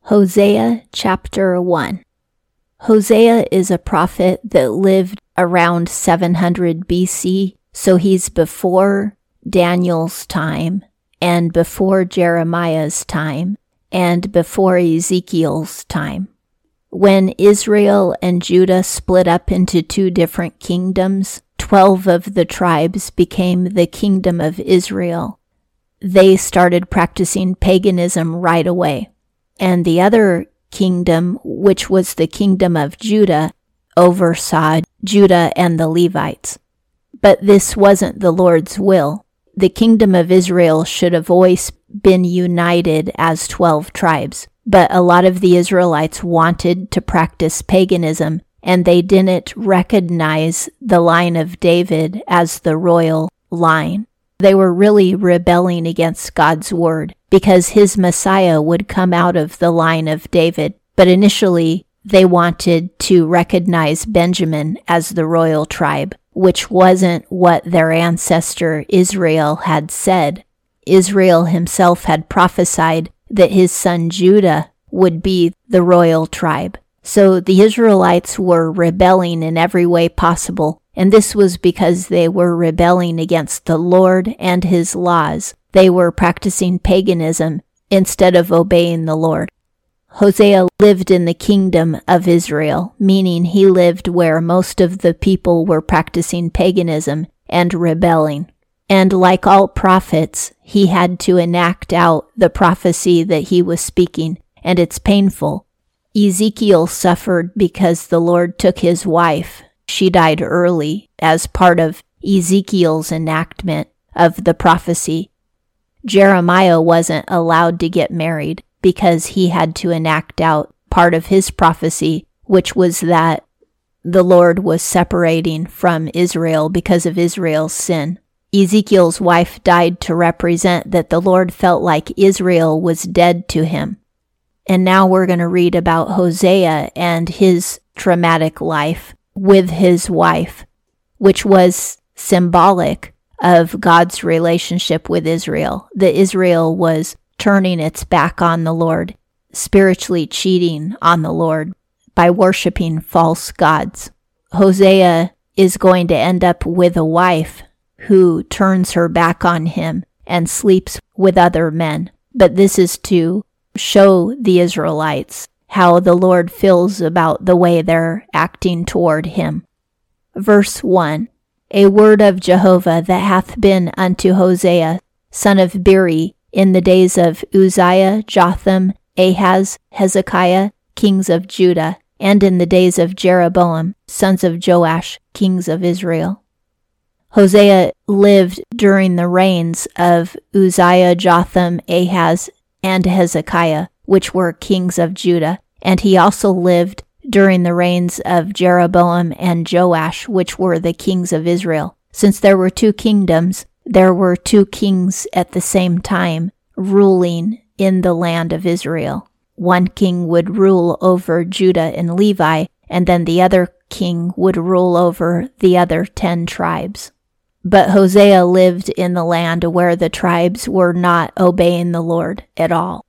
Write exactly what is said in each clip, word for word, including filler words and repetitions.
Hosea chapter one. Hosea is a prophet that lived around seven hundred B C, so he's before Daniel's time, and before Jeremiah's time, and before Ezekiel's time. When Israel and Judah split up into two different kingdoms, twelve of the tribes became the kingdom of Israel. They started practicing paganism right away. And the other kingdom, which was the kingdom of Judah, oversaw Judah and the Levites. But this wasn't the Lord's will. The kingdom of Israel should have always been united as twelve tribes. But a lot of the Israelites wanted to practice paganism, and they didn't recognize the line of David as the royal line. They were really rebelling against God's word, because his Messiah would come out of the line of David. But initially, they wanted to recognize Benjamin as the royal tribe, which wasn't what their ancestor Israel had said. Israel himself had prophesied that his son Judah would be the royal tribe. So the Israelites were rebelling in every way possible, and this was because they were rebelling against the Lord and his laws. They were practicing paganism instead of obeying the Lord. Hosea lived in the kingdom of Israel, meaning he lived where most of the people were practicing paganism and rebelling. And like all prophets, he had to enact out the prophecy that he was speaking, and it's painful. Ezekiel suffered because the Lord took his wife. She died early as part of Ezekiel's enactment of the prophecy. Jeremiah wasn't allowed to get married because he had to enact out part of his prophecy, which was that the Lord was separating from Israel because of Israel's sin. Ezekiel's wife died to represent that the Lord felt like Israel was dead to him. And now we're going to read about Hosea and his traumatic life with his wife, which was symbolic of God's relationship with Israel. That Israel was turning its back on the Lord, spiritually cheating on the Lord by worshiping false gods. Hosea is going to end up with a wife who turns her back on him and sleeps with other men. But this is to show the Israelites how the Lord feels about the way they're acting toward him. Verse one. A word of Jehovah that hath been unto Hosea, son of Beeri, in the days of Uzziah, Jotham, Ahaz, Hezekiah, kings of Judah, and in the days of Jeroboam, sons of Joash, kings of Israel. Hosea lived during the reigns of Uzziah, Jotham, Ahaz, and Hezekiah, which were kings of Judah, and he also lived during the reigns of Jeroboam and Joash, which were the kings of Israel. Since there were two kingdoms, there were two kings at the same time ruling in the land of Israel. One king would rule over Judah and Levi, and then the other king would rule over the other ten tribes. But Hosea lived in the land where the tribes were not obeying the Lord at all.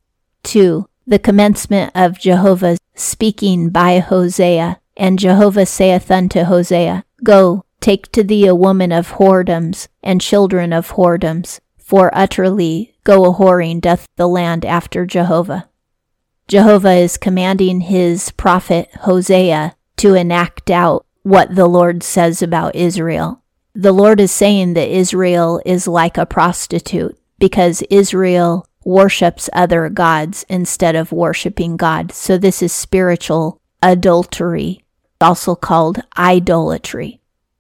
two. The commencement of Jehovah speaking by Hosea. And Jehovah saith unto Hosea, Go, take to thee a woman of whoredoms, and children of whoredoms, for utterly go a-whoring doth the land after Jehovah. Jehovah is commanding his prophet Hosea to enact out what the Lord says about Israel. The Lord is saying that Israel is like a prostitute because Israel worships other gods instead of worshiping God. So this is spiritual adultery, also called idolatry.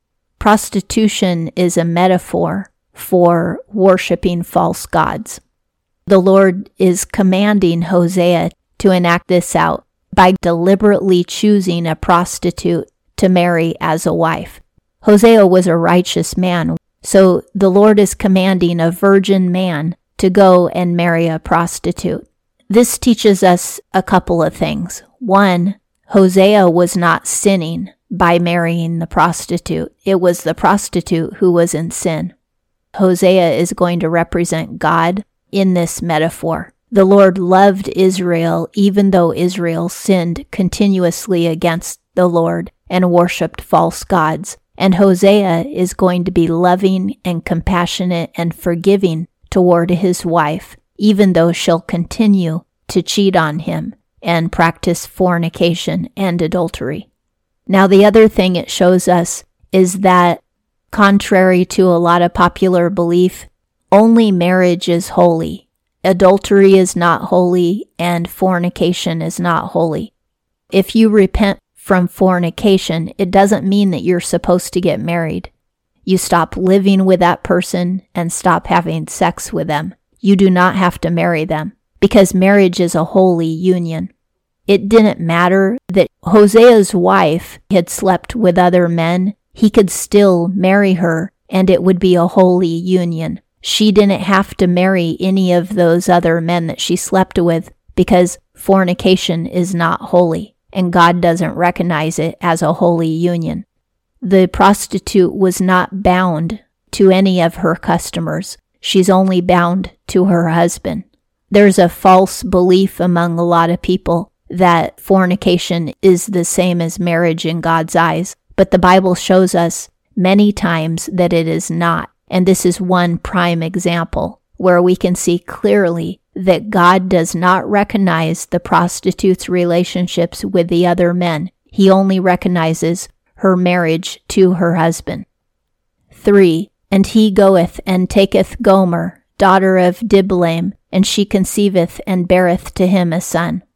Prostitution is a metaphor for worshiping false gods. The Lord is commanding Hosea to enact this out by deliberately choosing a prostitute to marry as a wife. Hosea was a righteous man, so the Lord is commanding a virgin man to go and marry a prostitute. This teaches us a couple of things. One, Hosea was not sinning by marrying the prostitute. It was the prostitute who was in sin. Hosea is going to represent God in this metaphor. The Lord loved Israel even though Israel sinned continuously against the Lord and worshipped false gods. And Hosea is going to be loving and compassionate and forgiving toward his wife, even though she'll continue to cheat on him and practice fornication and adultery. Now, the other thing it shows us is that, contrary to a lot of popular belief, only marriage is holy. Adultery is not holy, and fornication is not holy. If you repent from fornication, it doesn't mean that you're supposed to get married. You stop living with that person and stop having sex with them. You do not have to marry them, because marriage is a holy union. It didn't matter that Hosea's wife had slept with other men. He could still marry her, and it would be a holy union. She didn't have to marry any of those other men that she slept with, because fornication is not holy, and God doesn't recognize it as a holy union. The prostitute was not bound to any of her customers. She's only bound to her husband. There's a false belief among a lot of people that fornication is the same as marriage in God's eyes, but the Bible shows us many times that it is not. And this is one prime example where we can see clearly that God does not recognize the prostitute's relationships with the other men. He only recognizes her marriage to her husband. three. And he goeth and taketh Gomer, daughter of Diblaim, and she conceiveth and beareth to him a son.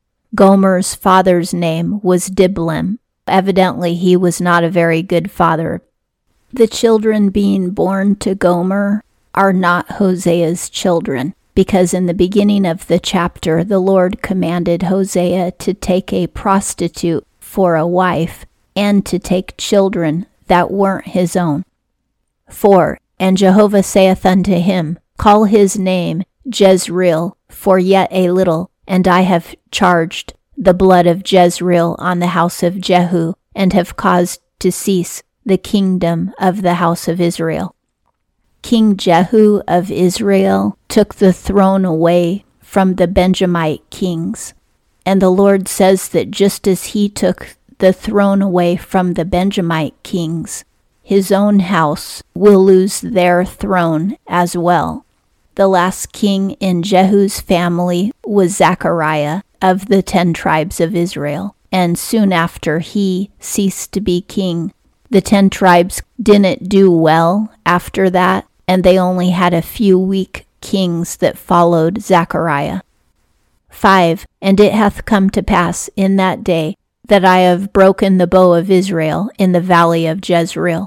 Gomer's father's name was Diblaim. Evidently, he was not a very good father. The children being born to Gomer are not Hosea's children, because in the beginning of the chapter, the Lord commanded Hosea to take a prostitute for a wife and to take children that weren't his own. four. And Jehovah saith unto him, Call his name Jezreel, for yet a little, and I have charged the blood of Jezreel on the house of Jehu, and have caused to cease the kingdom of the house of Israel. King Jehu of Israel took the throne away from the Benjamite kings, and the Lord says that just as he took the throne away from the Benjamite kings, his own house will lose their throne as well. The last king in Jehu's family was Zechariah of the ten tribes of Israel, and soon after he ceased to be king, the ten tribes didn't do well after that, and they only had a few weak kings that followed Zechariah. five. And it hath come to pass in that day that I have broken the bow of Israel in the valley of Jezreel.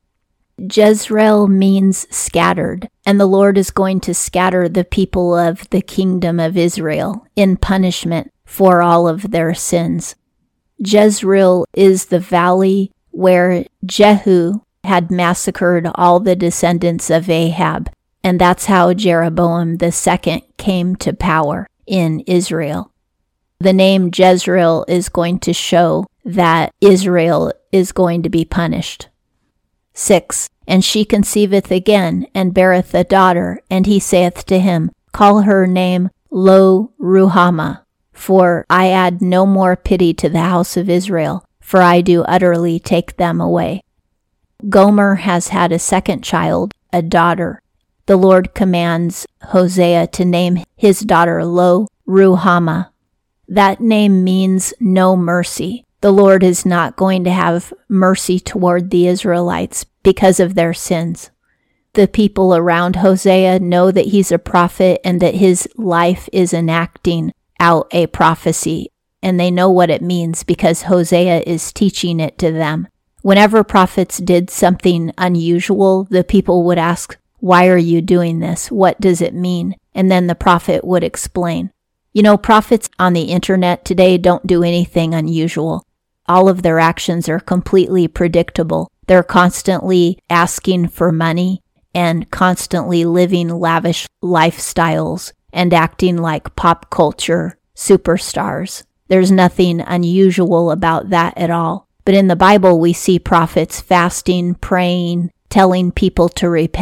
Jezreel means scattered, and the Lord is going to scatter the people of the kingdom of Israel in punishment for all of their sins. Jezreel is the valley where Jehu had massacred all the descendants of Ahab, and that's how Jeroboam the second came to power in Israel. The name Jezreel is going to show that Israel is going to be punished. six. And she conceiveth again, and beareth a daughter, and he saith to him, Call her name Lo Ruhamah, for I add no more pity to the house of Israel, for I do utterly take them away. Gomer has had a second child, a daughter. The Lord commands Hosea to name his daughter Lo Ruhamah. That name means no mercy. The Lord is not going to have mercy toward the Israelites because of their sins. The people around Hosea know that he's a prophet and that his life is enacting out a prophecy, and they know what it means because Hosea is teaching it to them. Whenever prophets did something unusual, the people would ask, Why are you doing this? What does it mean? And then the prophet would explain. You know, prophets on the internet today don't do anything unusual. All of their actions are completely predictable. They're constantly asking for money and constantly living lavish lifestyles and acting like pop culture superstars. There's nothing unusual about that at all. But in the Bible, we see prophets fasting, praying, telling people to repent,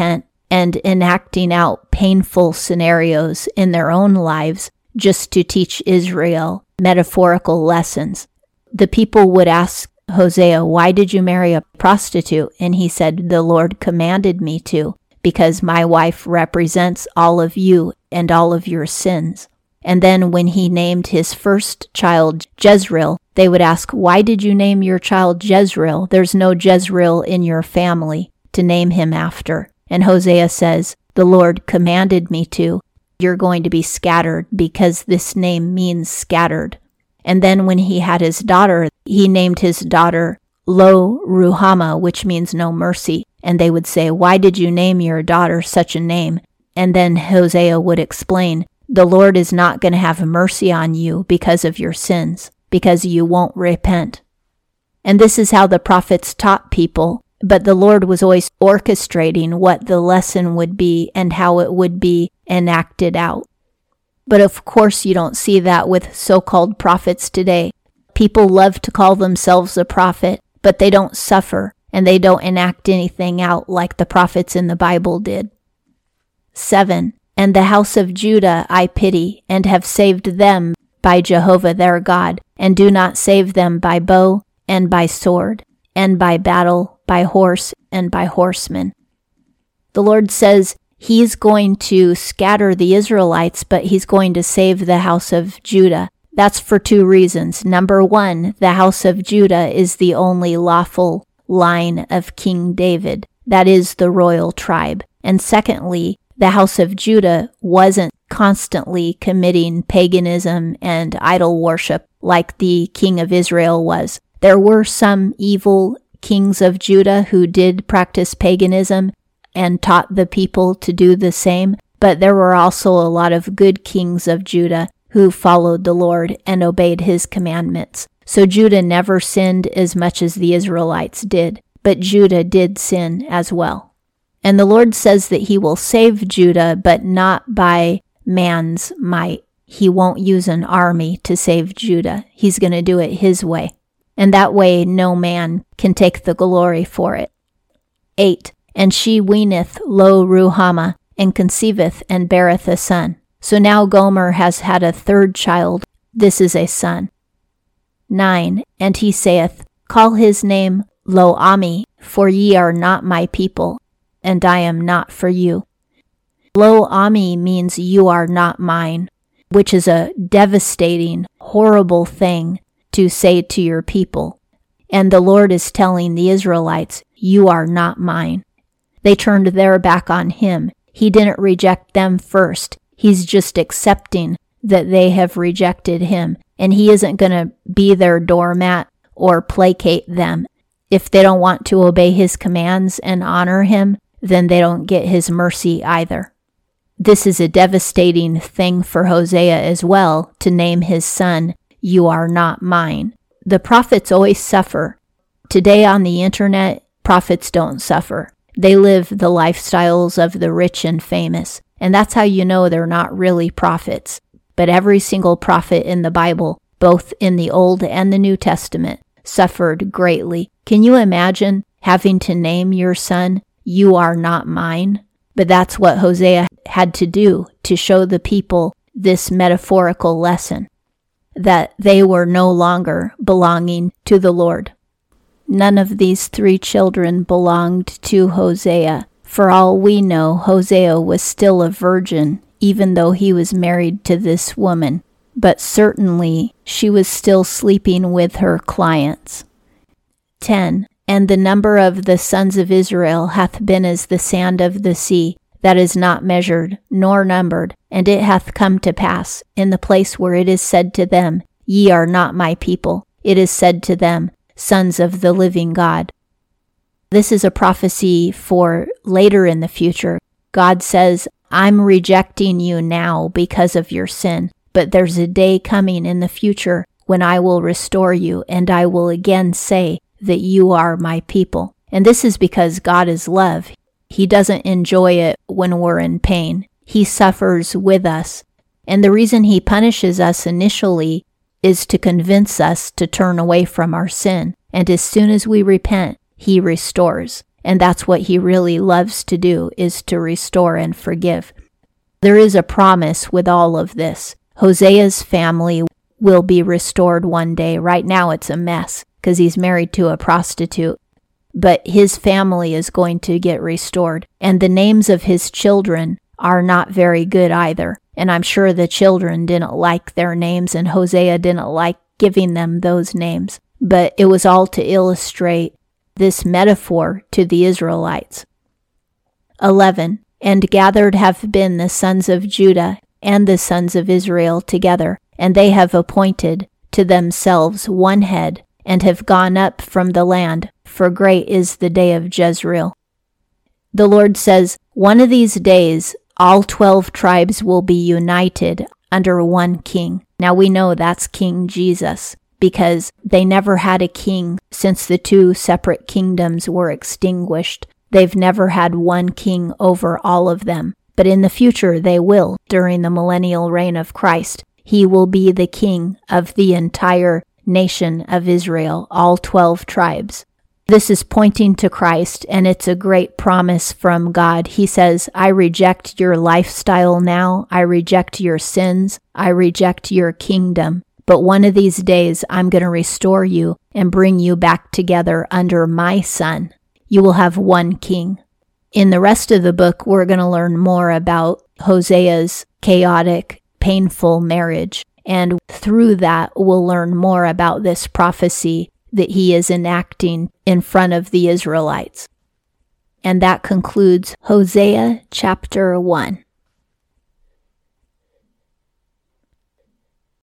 and enacting out painful scenarios in their own lives just to teach Israel metaphorical lessons. The people would ask Hosea, "Why did you marry a prostitute?" And he said, "The Lord commanded me to, because my wife represents all of you and all of your sins." And then when he named his first child Jezreel, they would ask, "Why did you name your child Jezreel? There's no Jezreel in your family to name him after." And Hosea says, "The Lord commanded me to. You're going to be scattered because this name means scattered." And then when he had his daughter, he named his daughter Lo Ruhamah, which means no mercy. And they would say, "Why did you name your daughter such a name?" And then Hosea would explain, "The Lord is not going to have mercy on you because of your sins, because you won't repent." And this is how the prophets taught people, but the Lord was always orchestrating what the lesson would be and how it would be enacted out. But of course you don't see that with so-called prophets today. People love to call themselves a prophet, but they don't suffer, and they don't enact anything out like the prophets in the Bible did. seven. And the house of Judah I pity, and have saved them by Jehovah their God, and do not save them by bow, and by sword, and by battle, by horse, and by horsemen. The Lord says he's going to scatter the Israelites, but he's going to save the house of Judah. That's for two reasons. Number one, the house of Judah is the only lawful line of King David. That is the royal tribe. And secondly, the house of Judah wasn't constantly committing paganism and idol worship like the king of Israel was. There were some evil kings of Judah who did practice paganism and taught the people to do the same, but there were also a lot of good kings of Judah who followed the Lord and obeyed his commandments. So Judah never sinned as much as the Israelites did, but Judah did sin as well. And the Lord says that he will save Judah, but not by man's might. He won't use an army to save Judah. He's going to do it his way. And that way no man can take the glory for it. eight. And she weaneth Lo Ruhamah, and conceiveth, and beareth a son. So now Gomer has had a third child. This is a son. nine. And he saith, Call his name Lo-Ammi, for ye are not my people, and I am not for you. Lo-Ammi means you are not mine, which is a devastating, horrible thing to say to your people. And the Lord is telling the Israelites, you are not mine. They turned their back on him. He didn't reject them first. He's just accepting that they have rejected him, and he isn't going to be their doormat or placate them. If they don't want to obey his commands and honor him, then they don't get his mercy either. This is a devastating thing for Hosea as well, to name his son, You are not mine. The prophets always suffer. Today on the internet, prophets don't suffer. They live the lifestyles of the rich and famous, and that's how you know they're not really prophets. But every single prophet in the Bible, both in the Old and the New Testament, suffered greatly. Can you imagine having to name your son, You are not mine? But that's what Hosea had to do to show the people this metaphorical lesson, that they were no longer belonging to the Lord. None of these three children belonged to Hosea. For all we know, Hosea was still a virgin, even though he was married to this woman. But certainly, she was still sleeping with her clients. ten. And the number of the sons of Israel hath been as the sand of the sea, that is not measured, nor numbered. And it hath come to pass, in the place where it is said to them, Ye are not my people, it is said to them, Sons of the living God. This is a prophecy for later in the future. God says, I'm rejecting you now because of your sin, but there's a day coming in the future when I will restore you, and I will again say that you are my people. And this is because God is love. He doesn't enjoy it when we're in pain. He suffers with us. And the reason he punishes us initially is to convince us to turn away from our sin. And as soon as we repent, he restores. And that's what he really loves to do, is to restore and forgive. There is a promise with all of this. Hosea's family will be restored one day. Right now it's a mess because he's married to a prostitute. But his family is going to get restored. And the names of his children are not very good either. And I'm sure the children didn't like their names, and Hosea didn't like giving them those names. But it was all to illustrate this metaphor to the Israelites. eleven. And gathered have been the sons of Judah and the sons of Israel together, and they have appointed to themselves one head, and have gone up from the land, for great is the day of Jezreel. The Lord says, one of these days all twelve tribes will be united under one king. Now we know that's King Jesus, because they never had a king since the two separate kingdoms were extinguished. They've never had one king over all of them. But in the future they will, during the millennial reign of Christ. He will be the king of the entire nation of Israel, all twelve tribes. This is pointing to Christ, and it's a great promise from God. He says, I reject your lifestyle now. I reject your sins. I reject your kingdom. But one of these days, I'm going to restore you and bring you back together under my Son. You will have one king. In the rest of the book, we're going to learn more about Hosea's chaotic, painful marriage. And through that, we'll learn more about this prophecy that he is enacting in front of the Israelites. And that concludes Hosea chapter one.